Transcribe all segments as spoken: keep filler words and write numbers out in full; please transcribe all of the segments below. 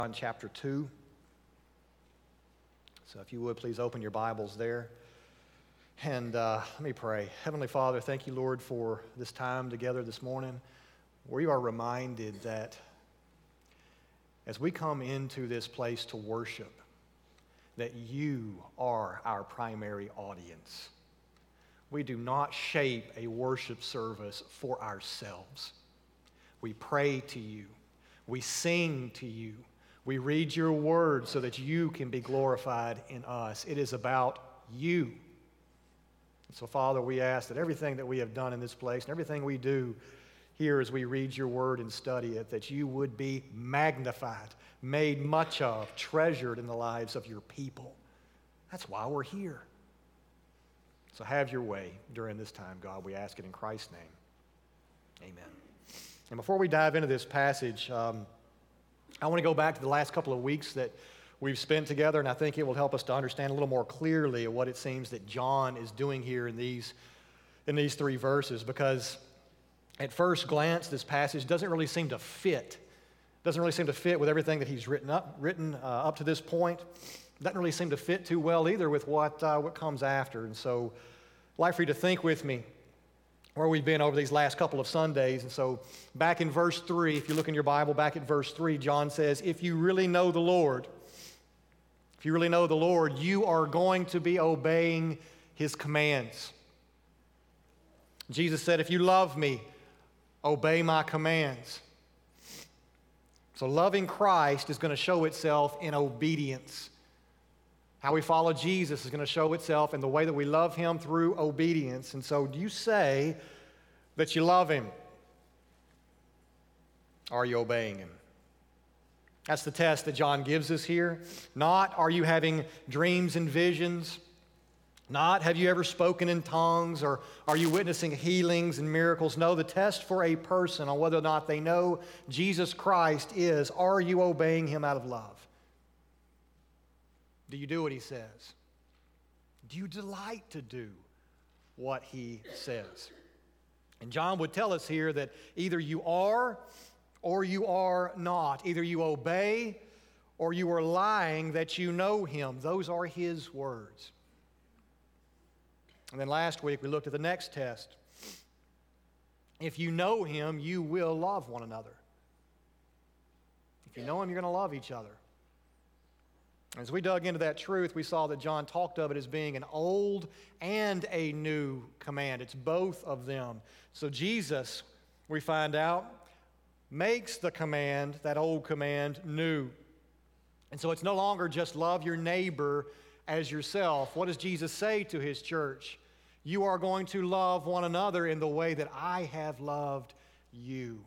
John chapter two. So if you would, please open your Bibles there. And uh, let me pray. Heavenly Father, thank you, Lord, for this time together this morning. We are reminded that as we come into this place to worship, that you are our primary audience. We do not shape a worship service for ourselves. We pray to you. We sing to you. We read your word so that you can be glorified in us. It is about you. And so, Father, we ask that everything that we have done in this place and everything we do here as we read your word and study it, that you would be magnified, made much of, treasured in the lives of your people. That's why we're here. So have your way during this time, God. We ask it in Christ's name. Amen. And before we dive into this passage, um, I want to go back to the last couple of weeks that we've spent together, and I think it will help us to understand a little more clearly what it seems that John is doing here in these, in these three verses, because at first glance, this passage doesn't really seem to fit. Doesn't really seem to fit with everything that he's written up, written uh, up to this point. Doesn't really seem to fit too well either with what uh, what comes after. And so I'd like for you to think with me where we've been over these last couple of Sundays. And so back in verse three, if you look in your Bible, back at verse three, John says, if you really know the Lord, if you really know the Lord, you are going to be obeying his commands. Jesus said, if you love me, obey my commands. So loving Christ is going to show itself in obedience. How we follow Jesus is going to show itself in the way that we love him through obedience. And so do you say that you love him? Are you obeying him? That's the test that John gives us here. Not are you having dreams and visions. Not have you ever spoken in tongues, or are you witnessing healings and miracles. No, the test for a person on whether or not they know Jesus Christ is, are you obeying him out of love? Do you do what he says? Do you delight to do what he says? And John would tell us here that either you are or you are not. Either you obey or you are lying that you know him. Those are his words. And then last week we looked at the next test. If you know him, you will love one another. If you know him, you're going to love each other. As we dug into that truth, we saw that John talked of it as being an old and a new command. It's both of them. So Jesus, we find out, makes the command, that old command, new. And so it's no longer just love your neighbor as yourself. What does Jesus say to his church? You are going to love one another in the way that I have loved you.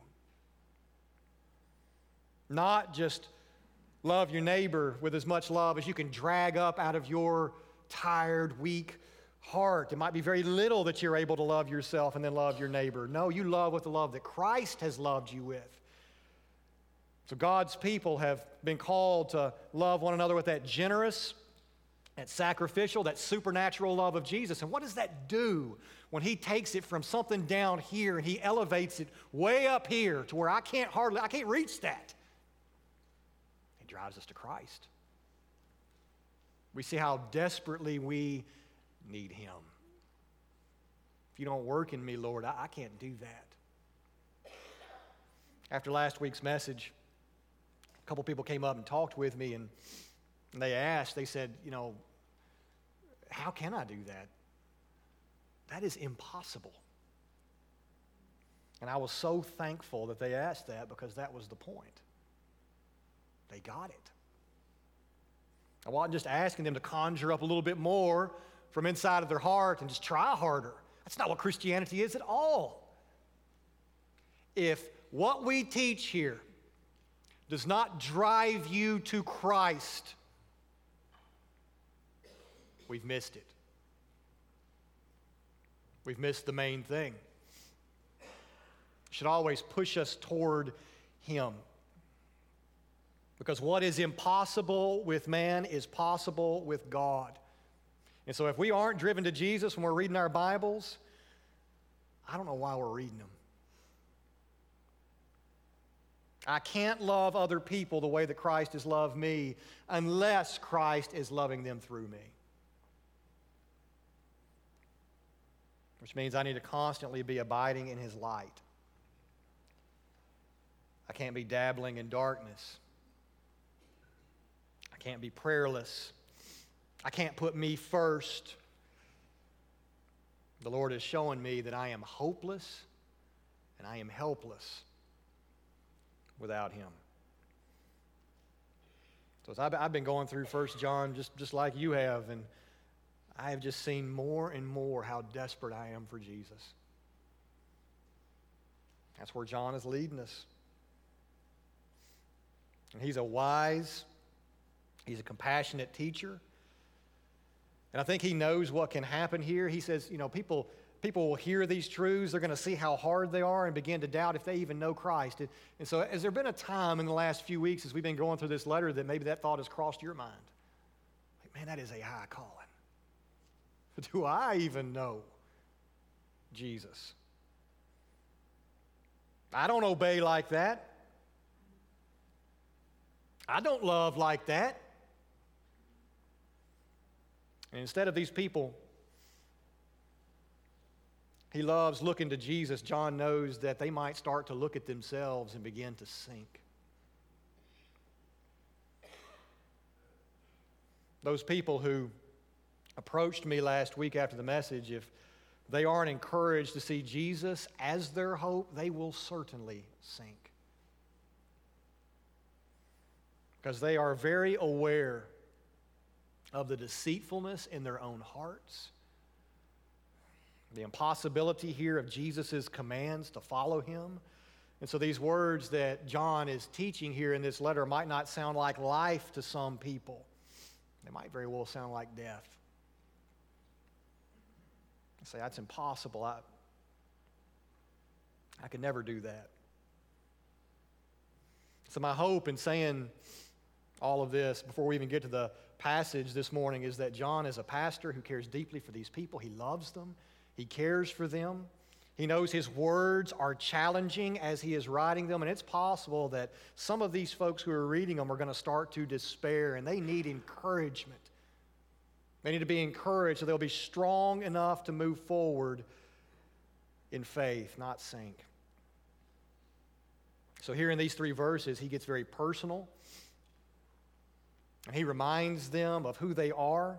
Not just love your neighbor with as much love as you can drag up out of your tired, weak heart. It might be very little that you're able to love yourself and then love your neighbor. No, you love with the love that Christ has loved you with. So God's people have been called to love one another with that generous, that sacrificial, that supernatural love of Jesus. And what does that do when he takes it from something down here and he elevates it way up here to where I can't hardly, I can't reach that? Drives us to Christ. We see how desperately we need him. If you don't work in me, Lord, I, I can't do that. After last week's message, a couple people came up and talked with me, and, and they asked, they said, you know, how can I do that? That is impossible. And I was so thankful that they asked that, because that was the point. They got it. I wasn't just asking them to conjure up a little bit more from inside of their heart and just try harder. That's not what Christianity is at all. If what we teach here does not drive you to Christ, we've missed it. We've missed the main thing. It should always push us toward him. Because what is impossible with man is possible with God. And so if we aren't driven to Jesus when we're reading our Bibles, I don't know why we're reading them. I can't love other people the way that Christ has loved me unless Christ is loving them through me. Which means I need to constantly be abiding in His light. I can't be dabbling in darkness. I can't be prayerless. I can't put me first. The Lord is showing me that I am hopeless and I am helpless without Him. So as I've been going through First John just, just like you have, and I have just seen more and more how desperate I am for Jesus. That's where John is leading us. And he's a wise, he's a compassionate teacher. And I think he knows what can happen here. He says, you know, people, people will hear these truths. They're going to see how hard they are and begin to doubt if they even know Christ. And, and so has there been a time in the last few weeks as we've been going through this letter that maybe that thought has crossed your mind? Like, man, that is a high calling. Do I even know Jesus? I don't obey like that. I don't love like that. And instead of these people, he loves looking to Jesus. John knows that they might start to look at themselves and begin to sink. Those people who approached me last week after the message, if they aren't encouraged to see Jesus as their hope, they will certainly sink. Because they are very aware of the deceitfulness in their own hearts, the impossibility here of Jesus' commands to follow Him. And so these words that John is teaching here in this letter might not sound like life to some people. They might very well sound like death. I say, that's impossible. I, I could never do that. So my hope in saying all of this before we even get to the passage this morning is that John is a pastor who cares deeply for these people. He loves them. He cares for them. He knows his words are challenging as he is writing them, and it's possible that some of these folks who are reading them are going to start to despair, and they need encouragement. They need to be encouraged so they'll be strong enough to move forward in faith, not sink. So here in these three verses, he gets very personal. And he reminds them of who they are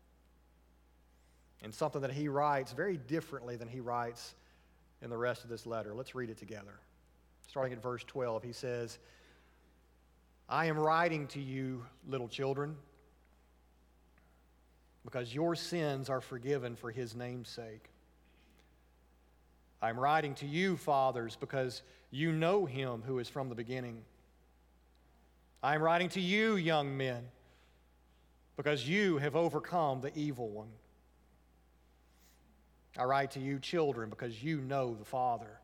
and something that he writes very differently than he writes in the rest of this letter. Let's read it together. Starting at verse twelve, he says, I am writing to you, little children, because your sins are forgiven for His name's sake. I am writing to you, fathers, because you know Him who is from the beginning. I am writing to you, young men, because you have overcome the evil one. I write to you, children, because you know the Father.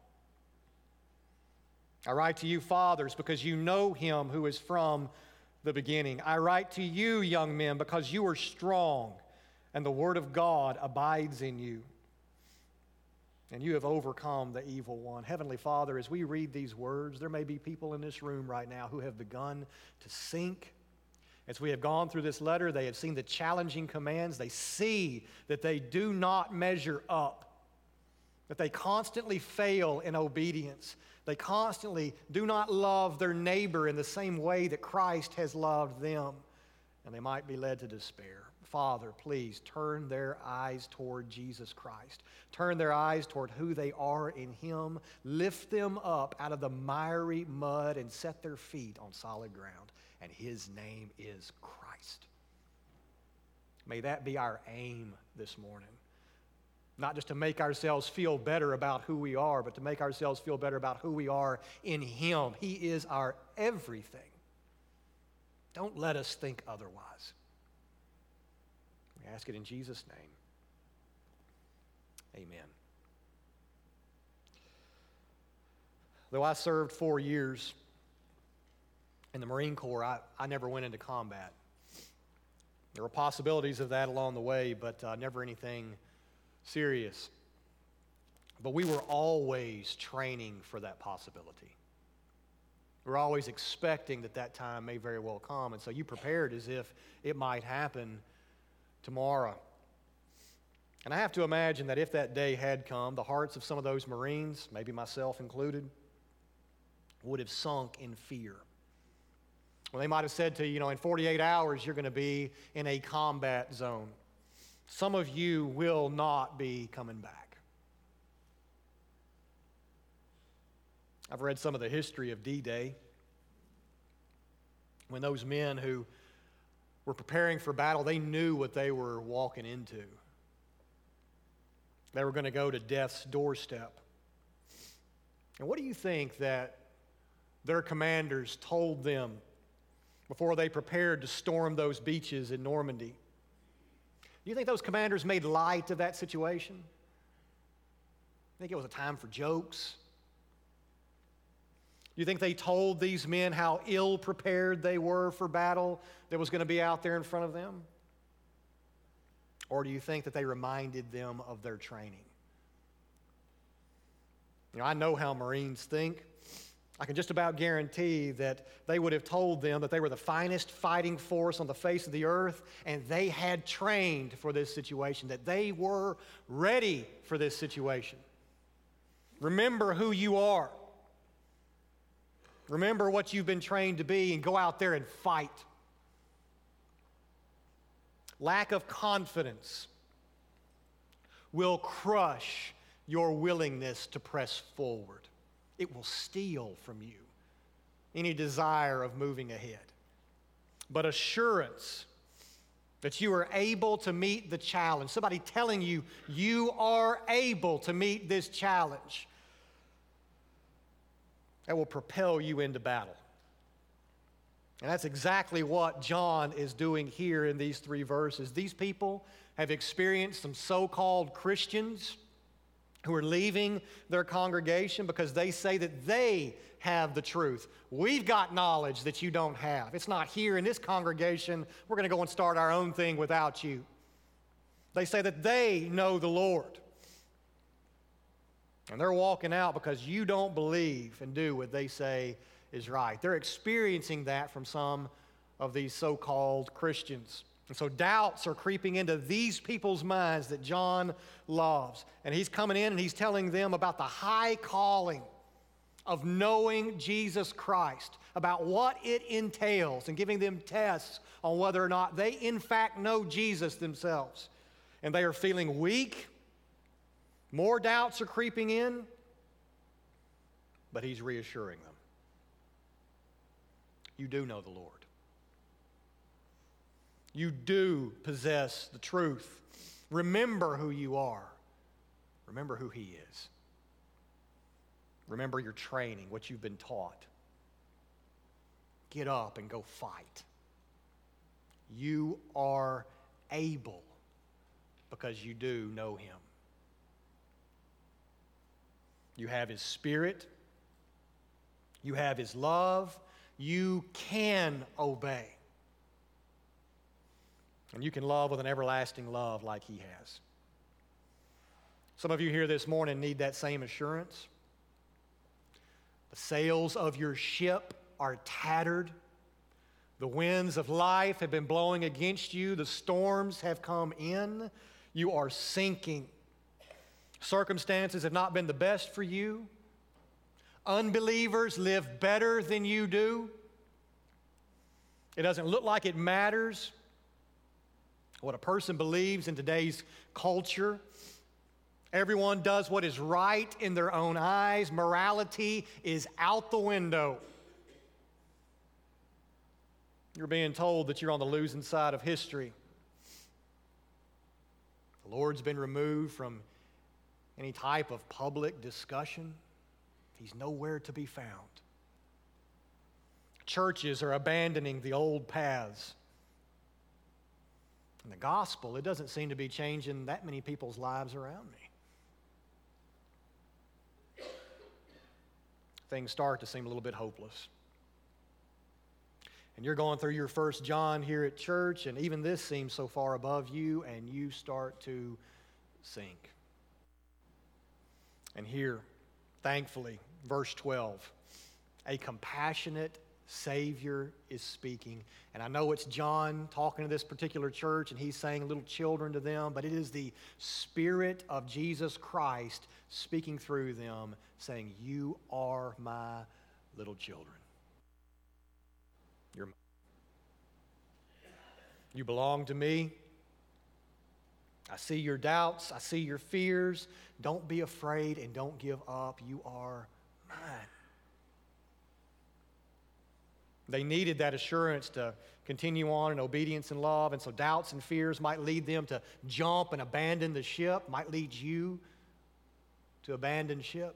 I write to you, fathers, because you know Him who is from the beginning. I write to you, young men, because you are strong, and the Word of God abides in you, and you have overcome the evil one. Heavenly Father, as we read these words, there may be people in this room right now who have begun to sink. As we have gone through this letter, they have seen the challenging commands. They see that they do not measure up, that they constantly fail in obedience. They constantly do not love their neighbor in the same way that Christ has loved them, and they might be led to despair. Father, please turn their eyes toward Jesus Christ. Turn their eyes toward who they are in Him. Lift them up out of the miry mud and set their feet on solid ground. And His name is Christ. May that be our aim this morning. Not just to make ourselves feel better about who we are, but to make ourselves feel better about who we are in Him. He is our everything. Don't let us think otherwise. We ask it in Jesus' name. Amen. Though I served four years in the Marine Corps, I, I never went into combat. There were possibilities of that along the way, but uh, never anything serious. But we were always training for that possibility. We're always expecting that that time may very well come, and so you prepared as if it might happen tomorrow. And I have to imagine that if that day had come, the hearts of some of those Marines, maybe myself included, would have sunk in fear. Well, they might have said to you, you know, in forty-eight hours you're going to be in a combat zone. Some of you will not be coming back. I've read some of the history of D-Day, when those men who were preparing for battle, they knew what they were walking into. They were going to go to death's doorstep. And what do you think that their commanders told them before they prepared to storm those beaches in Normandy? Do you think those commanders made light of that situation? Think it was a time for jokes? Do you think they told these men how ill prepared they were for battle that was going to be out there in front of them? Or do you think that they reminded them of their training? You know, I know how Marines think. I can just about guarantee that they would have told them that they were the finest fighting force on the face of the earth, and they had trained for this situation, that they were ready for this situation. Remember who you are. Remember what you've been trained to be, and go out there and fight. Lack of confidence will crush your willingness to press forward. It will steal from you any desire of moving ahead. But assurance that you are able to meet the challenge, somebody telling you you are able to meet this challenge, that will propel you into battle. And that's exactly what John is doing here in these three verses. These people have experienced some so-called Christians who are leaving their congregation because they say that they have the truth. We've got knowledge that you don't have. It's not here in this congregation. We're going to go and start our own thing without you. They say that they know the Lord. And they're walking out because you don't believe and do what they say is right. They're experiencing that from some of these so-called Christians. And so doubts are creeping into these people's minds that John loves. And he's coming in and he's telling them about the high calling of knowing Jesus Christ, about what it entails, and giving them tests on whether or not they in fact know Jesus themselves. And they are feeling weak. More doubts are creeping in, but he's reassuring them. You do know the Lord. You do possess the truth. Remember who you are. Remember who he is. Remember your training, what you've been taught. Get up and go fight. You are able because you do know him. You have his Spirit. You have his love. You can obey. And you can love with an everlasting love like he has. Some of you here this morning need that same assurance. The sails of your ship are tattered. The winds of life have been blowing against you. The storms have come in. You are sinking. Circumstances have not been the best for you. Unbelievers live better than you do. It doesn't look like it matters what a person believes in today's culture. Everyone does what is right in their own eyes. Morality is out the window. You're being told that you're on the losing side of history. The Lord's been removed from any type of public discussion. He's nowhere to be found. Churches are abandoning the old paths. And the gospel, it doesn't seem to be changing that many people's lives around me. Things start to seem a little bit hopeless. And you're going through your first John here at church, and even this seems so far above you, and you start to sink. And here, thankfully, verse twelve, A compassionate Savior is speaking. And I know it's John talking to this particular church, and he's saying little children to them, but it is the Spirit of Jesus Christ speaking through them, saying, you are my little children. You're mine. You belong to me. I see your doubts. I see your fears. Don't be afraid and don't give up. You are mine. They needed that assurance to continue on in obedience and love, and so doubts and fears might lead them to jump and abandon the ship, might lead you to abandon ship.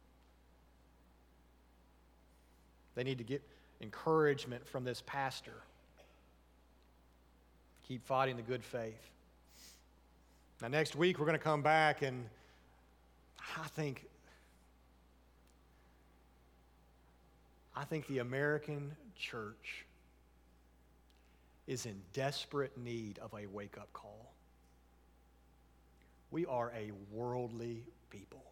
They need to get encouragement from this pastor. Keep fighting the good faith. Now, next week, we're going to come back, and I think, I think the American church is in desperate need of a wake-up call. We are a worldly people.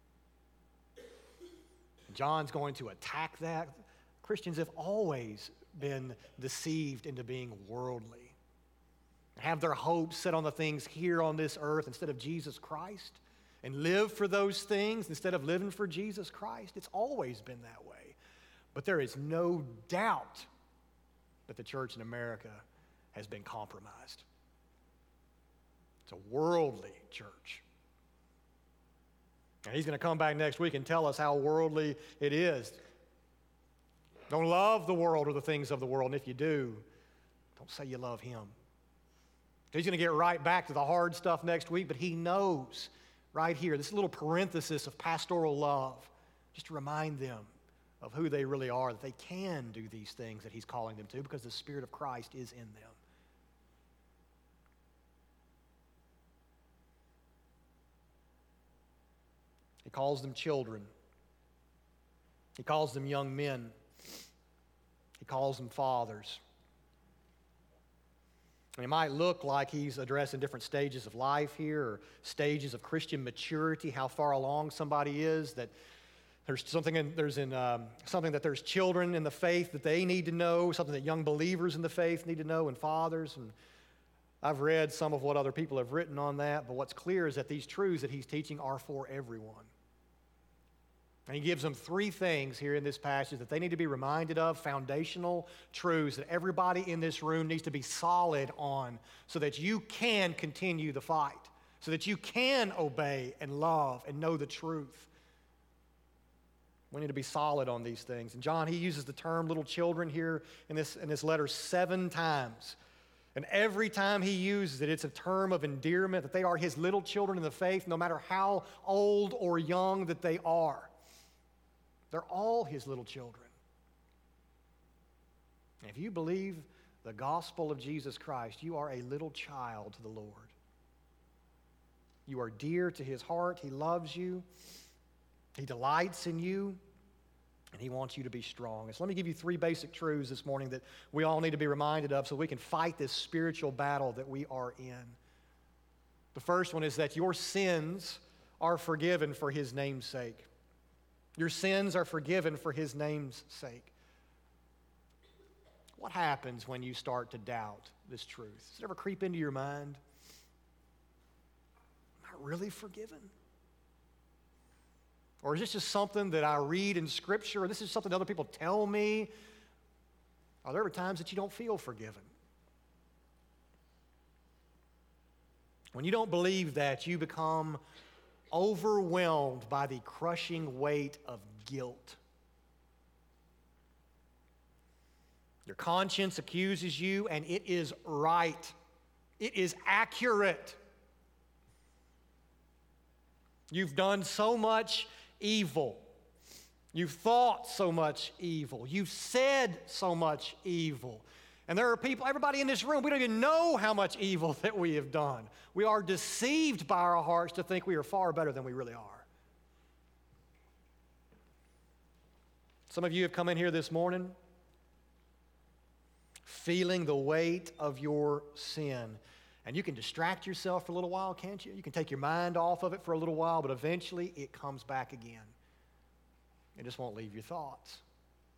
John's going to attack that. Christians have always been deceived into being worldly, have their hopes set on the things here on this earth instead of Jesus Christ, and live for those things instead of living for Jesus Christ. It's always been that way. But there is no doubt that the church in America has been compromised. It's a worldly church. And he's going to come back next week and tell us how worldly it is. Don't love the world or the things of the world. And if you do, don't say you love him. He's going to get right back to the hard stuff next week, but he knows right here, this little parenthesis of pastoral love, just to remind them of who they really are, that they can do these things that he's calling them to because the Spirit of Christ is in them. He calls them children. He calls them young men. He calls them fathers. And it might look like he's addressing different stages of life here, or stages of Christian maturity, how far along somebody is, that there's something in, there's in um, something that there's children in the faith that they need to know, something that young believers in the faith need to know, and fathers. And I've read some of what other people have written on that, but what's clear is that these truths that he's teaching are for everyone. And he gives them three things here in this passage that they need to be reminded of, foundational truths that everybody in this room needs to be solid on so that you can continue the fight, so that you can obey and love and know the truth. We need to be solid on these things. And John, he uses the term little children here in this, in this letter seven times. And every time he uses it, it's a term of endearment, that they are his little children in the faith, no matter how old or young that they are. They're all his little children. And if you believe the gospel of Jesus Christ, you are a little child to the Lord. You are dear to his heart. He loves you. He delights in you. And he wants you to be strong. And so let me give you three basic truths this morning that we all need to be reminded of so we can fight this spiritual battle that we are in. The first one is that your sins are forgiven for his name's sake. Your sins are forgiven for his name's sake. What happens when you start to doubt this truth? Does it ever creep into your mind? Am I really forgiven? Or is this just something that I read in Scripture, or this is something other people tell me? Are there ever times that you don't feel forgiven? When you don't believe that, you become overwhelmed by the crushing weight of guilt. Your conscience accuses you, and it is right. It is accurate. You've done so much evil. You've thought so much evil. You've said so much evil. And there are people, everybody in this room, we don't even know how much evil that we have done. We are deceived by our hearts to think we are far better than we really are. Some of you have come in here this morning feeling the weight of your sin. And you can distract yourself for a little while, can't you? You can take your mind off of it for a little while, but eventually it comes back again. It just won't leave your thoughts.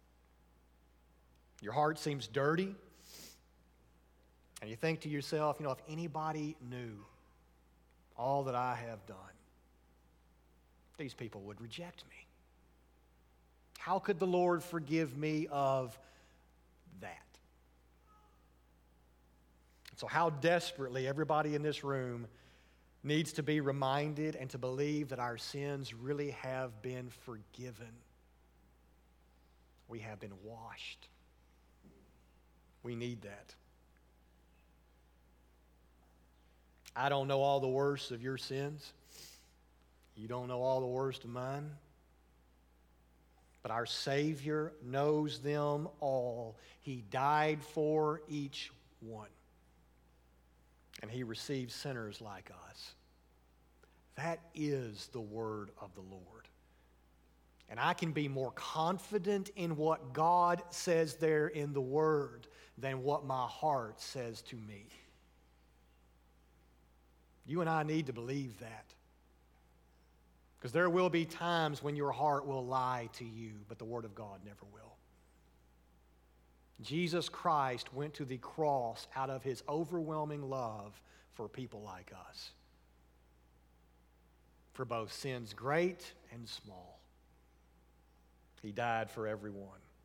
Your heart seems dirty. And you think to yourself, you know, if anybody knew all that I have done, these people would reject me. How could the Lord forgive me of that? So how desperately everybody in this room needs to be reminded and to believe that our sins really have been forgiven. We have been washed. We need that. I don't know all the worst of your sins. You don't know all the worst of mine. But our Savior knows them all. He died for each one. And He received sinners like us. That is the word of the Lord. And I can be more confident in what God says there in the Word than what my heart says to me. You and I need to believe that. Because there will be times when your heart will lie to you, but the Word of God never will. Jesus Christ went to the cross out of His overwhelming love for people like us. For both sins great and small. He died for everyone.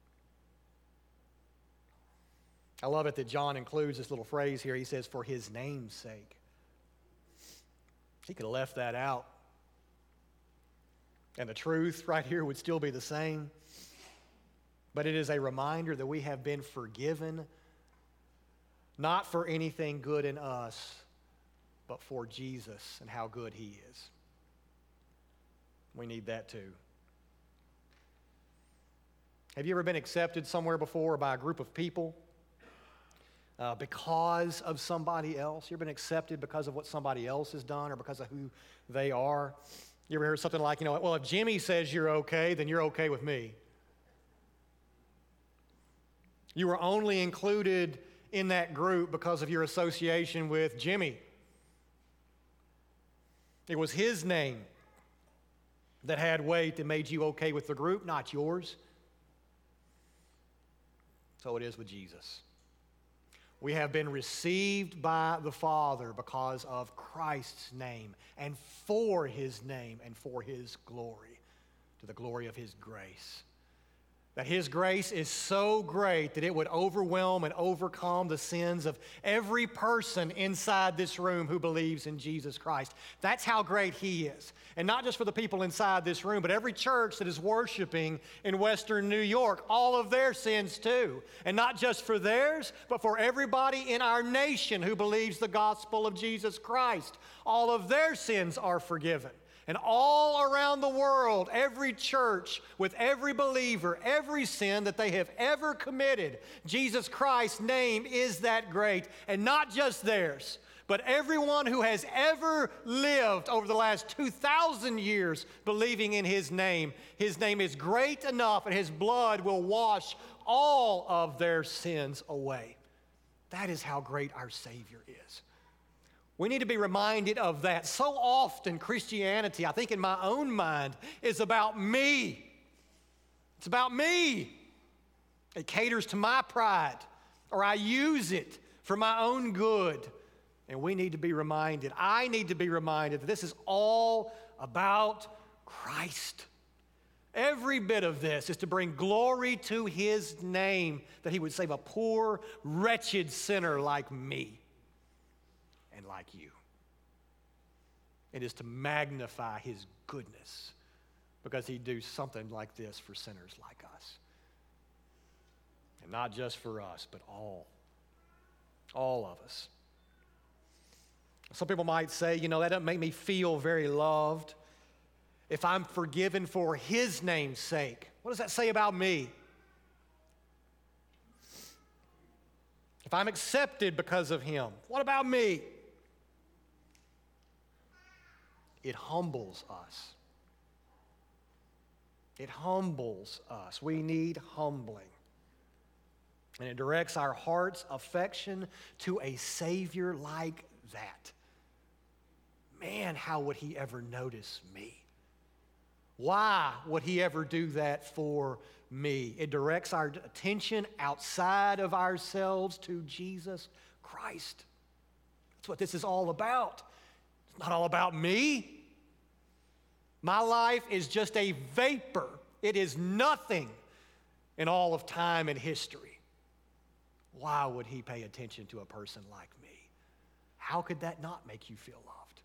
I love it that John includes this little phrase here. He says, for His name's sake. He could have left that out. And the truth right here would still be the same. But it is a reminder that we have been forgiven, not for anything good in us, but for Jesus and how good He is. We need that too. Have you ever been accepted somewhere before by a group of people uh, because of somebody else? You ever been accepted because of what somebody else has done or because of who they are? You ever heard something like, you know, well, if Jimmy says you're okay, then you're okay with me. You were only included in that group because of your association with Jimmy. It was his name that had weight that made you okay with the group, not yours. So it is with Jesus. We have been received by the Father because of Christ's name and for His name and for His glory, to the glory of His grace. That His grace is so great that it would overwhelm and overcome the sins of every person inside this room who believes in Jesus Christ. That's how great He is. And not just for the people inside this room, but every church that is worshiping in Western New York, all of their sins too. And not just for theirs, but for everybody in our nation who believes the gospel of Jesus Christ. All of their sins are forgiven. And all around the world, every church with every believer, every sin that they have ever committed, Jesus Christ's name is that great. And not just theirs, but everyone who has ever lived over the last two thousand years believing in His name. His name is great enough and His blood will wash all of their sins away. That is how great our Savior is. We need to be reminded of that. So often Christianity, I think in my own mind, is about me. It's about me. It caters to my pride, or I use it for my own good. And we need to be reminded, I need to be reminded that this is all about Christ. Every bit of this is to bring glory to His name, that He would save a poor, wretched sinner like me. And like you. It is to magnify His goodness because He'd do something like this for sinners like us. And not just for us, but all. All of us. Some people might say, you know, that doesn't make me feel very loved. If I'm forgiven for His name's sake, what does that say about me? If I'm accepted because of Him, what about me? It humbles us. It humbles us. We need humbling. And it directs our heart's affection to a Savior like that. Man, how would He ever notice me? Why would he ever do that for me? It directs our attention outside of ourselves to Jesus Christ. That's what this is all about. It's not all about me. My life is just a vapor. It is nothing in all of time and history. Why would he pay attention to a person like me? How could that not make you feel loved?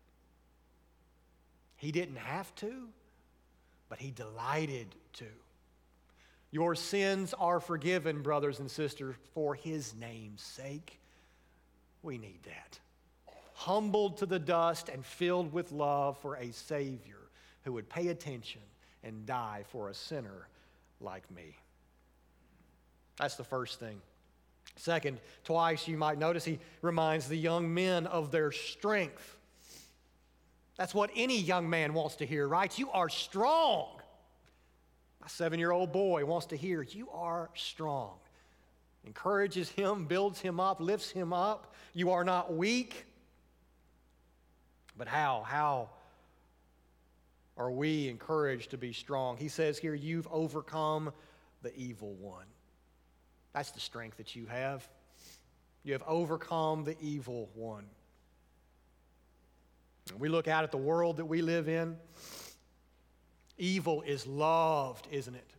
He didn't have to, but he delighted to. Your sins are forgiven, brothers and sisters, for his name's sake. We need that. Humbled to the dust and filled with love for a Savior who would pay attention and die for a sinner like me. That's the first thing. Second, twice you might notice he reminds the young men of their strength. That's what any young man wants to hear, right? You are strong. My seven-year-old boy wants to hear, you are strong. Encourages him, builds him up, lifts him up. You are not weak. But how? How are we encouraged to be strong? He says here, you've overcome the evil one. That's the strength that you have. You have overcome the evil one. When we look out at the world that we live in, evil is loved, isn't it?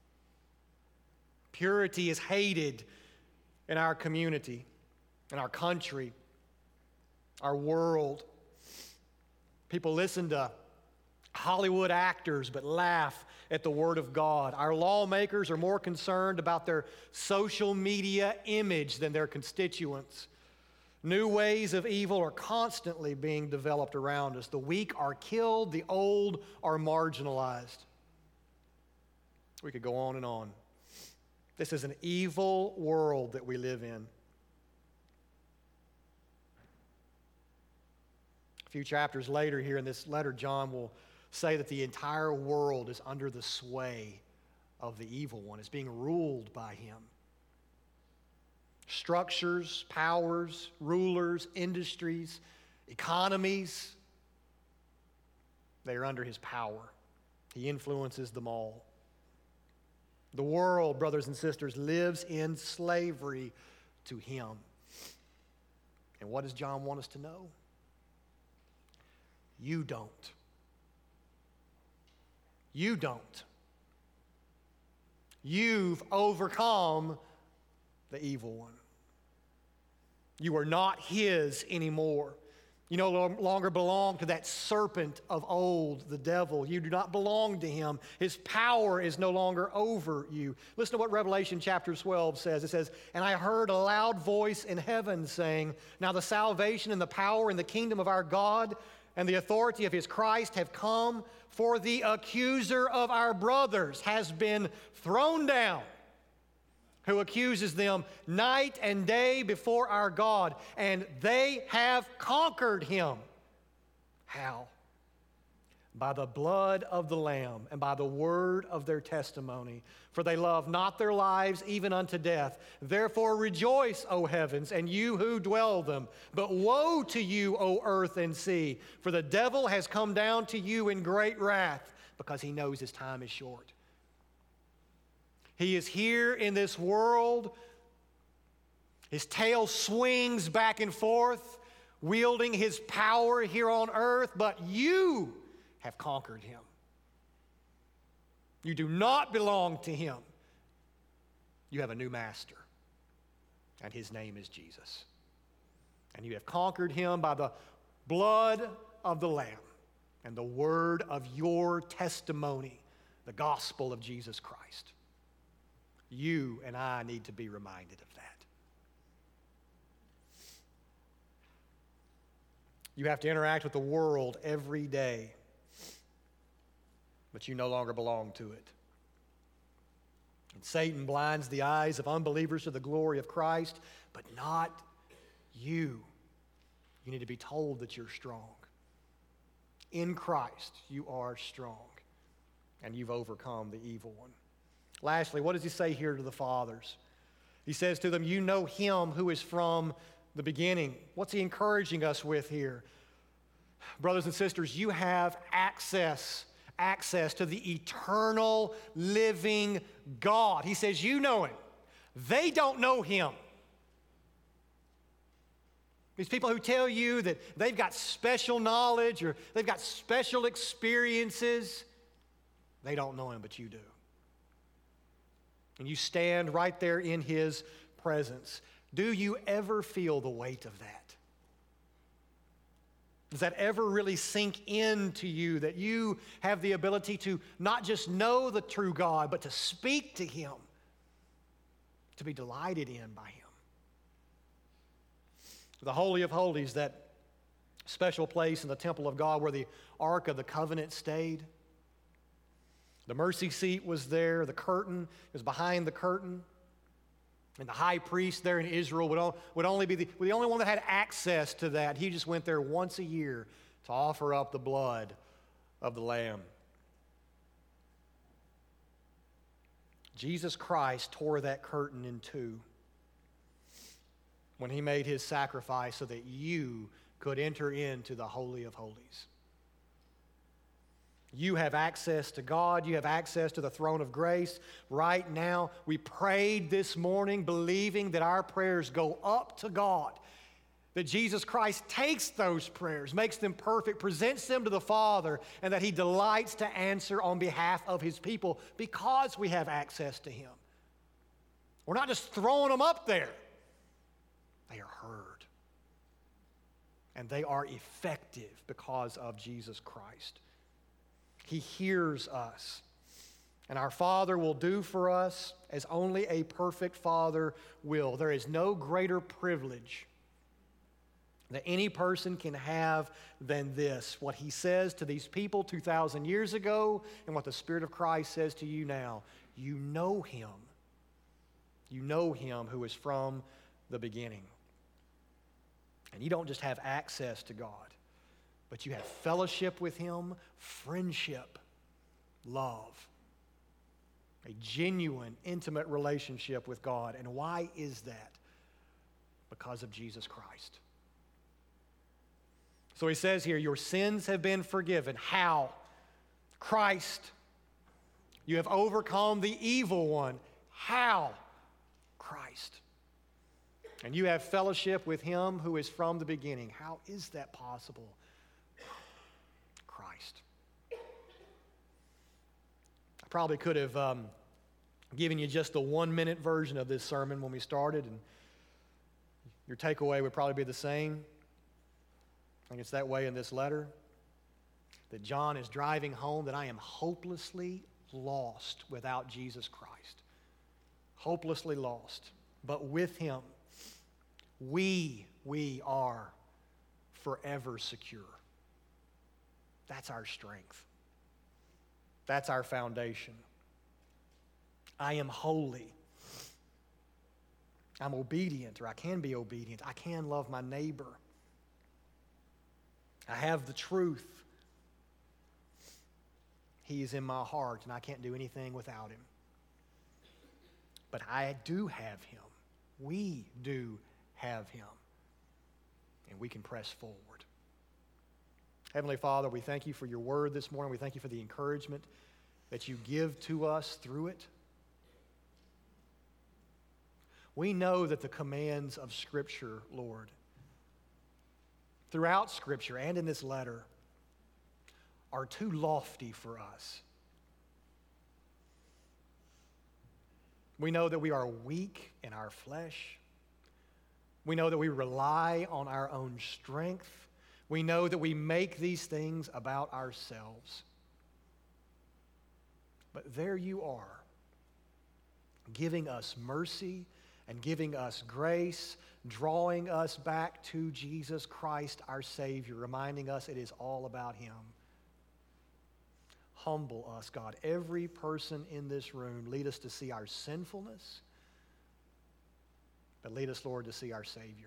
Purity is hated in our community, in our country, our world. People listen to Hollywood actors but laugh at the Word of God. Our lawmakers are more concerned about their social media image than their constituents. New ways of evil are constantly being developed around us. The weak are killed, the old are marginalized. We could go on and on. This is an evil world that we live in. A few chapters later here in this letter, John will say that the entire world is under the sway of the evil one. It's being ruled by him. Structures, powers, rulers, industries, economies, they are under his power. He influences them all. The world, brothers and sisters, lives in slavery to him. And what does John want us to know? You don't. You don't. You've overcome the evil one. You are not his anymore. You no longer belong to that serpent of old, the devil. You do not belong to him. His power is no longer over you. Listen to what Revelation chapter twelve says. It says, "And I heard a loud voice in heaven saying, now the salvation and the power and the kingdom of our God and the authority of his Christ have come, for the accuser of our brothers has been thrown down, who accuses them night and day before our God, and they have conquered him." How? By the blood of the Lamb and by the word of their testimony. For they love not their lives even unto death. Therefore rejoice, O heavens, and you who dwell them. But woe to you, O earth and sea, for the devil has come down to you in great wrath, because he knows his time is short. He is here in this world. His tail swings back and forth, wielding his power here on earth, but you have conquered him. You do not belong to him. You have a new master, and his name is Jesus. And you have conquered him by the blood of the Lamb and the word of your testimony, the gospel of Jesus Christ. You and I need to be reminded of that. You have to interact with the world every day, but you no longer belong to it. And Satan blinds the eyes of unbelievers to the glory of Christ, but not you. You need to be told that you're strong. In Christ, you are strong, and you've overcome the evil one. Lastly, what does he say here to the fathers? He says to them, you know him who is from the beginning. What's he encouraging us with here? Brothers and sisters, you have access access to the eternal, living God. He says, you know Him. They don't know Him. These people who tell you that they've got special knowledge or they've got special experiences, they don't know Him, but you do. And you stand right there in His presence. Do you ever feel the weight of that? Does that ever really sink into you that you have the ability to not just know the true God, but to speak to Him, to be delighted in by Him? The Holy of Holies, that special place in the temple of God where the Ark of the Covenant stayed. The mercy seat was there. The curtain was behind the curtain. And the high priest there in Israel would, would only be the, the only one that had access to that. He just went there once a year to offer up the blood of the Lamb. Jesus Christ tore that curtain in two when He made His sacrifice so that you could enter into the Holy of Holies. You have access to God. You have access to the throne of grace right now. We prayed this morning believing that our prayers go up to God, that Jesus Christ takes those prayers, makes them perfect, presents them to the Father, and that He delights to answer on behalf of His people because we have access to Him. We're not just throwing them up there. They are heard. And they are effective because of Jesus Christ. He hears us. And our Father will do for us as only a perfect Father will. There is no greater privilege that any person can have than this. What He says to these people two thousand years ago and what the Spirit of Christ says to you now. You know Him. You know Him who is from the beginning. And you don't just have access to God, but you have fellowship with Him, friendship, love, a genuine, intimate relationship with God. And why is that? Because of Jesus Christ. So He says here, your sins have been forgiven. How? Christ. You have overcome the evil one. How? Christ. And you have fellowship with Him who is from the beginning. How is that possible? Christ. I probably could have um, given you just the one-minute version of this sermon when we started, and your takeaway would probably be the same. I think it's that way in this letter, that John is driving home that I am hopelessly lost without Jesus Christ. Hopelessly lost. But with Him, we, we are forever secure. That's our strength. That's our foundation. I am holy. I'm obedient, or I can be obedient. I can love my neighbor. I have the truth. He is in my heart, and I can't do anything without Him. But I do have Him. We do have Him. And we can press forward. Heavenly Father, we thank You for Your word this morning. We thank You for the encouragement that You give to us through it. We know that the commands of Scripture, Lord, throughout Scripture and in this letter, are too lofty for us. We know that we are weak in our flesh. We know that we rely on our own strength. We know that we make these things about ourselves. But there You are, giving us mercy and giving us grace, drawing us back to Jesus Christ, our Savior, reminding us it is all about Him. Humble us, God. Every person in this room, lead us to see our sinfulness, but lead us, Lord, to see our Savior.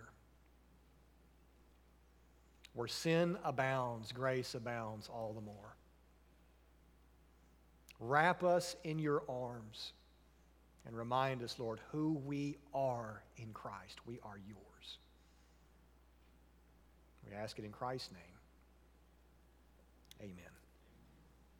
Where sin abounds, grace abounds all the more. Wrap us in Your arms and remind us, Lord, who we are in Christ. We are Yours. We ask it in Christ's name. Amen.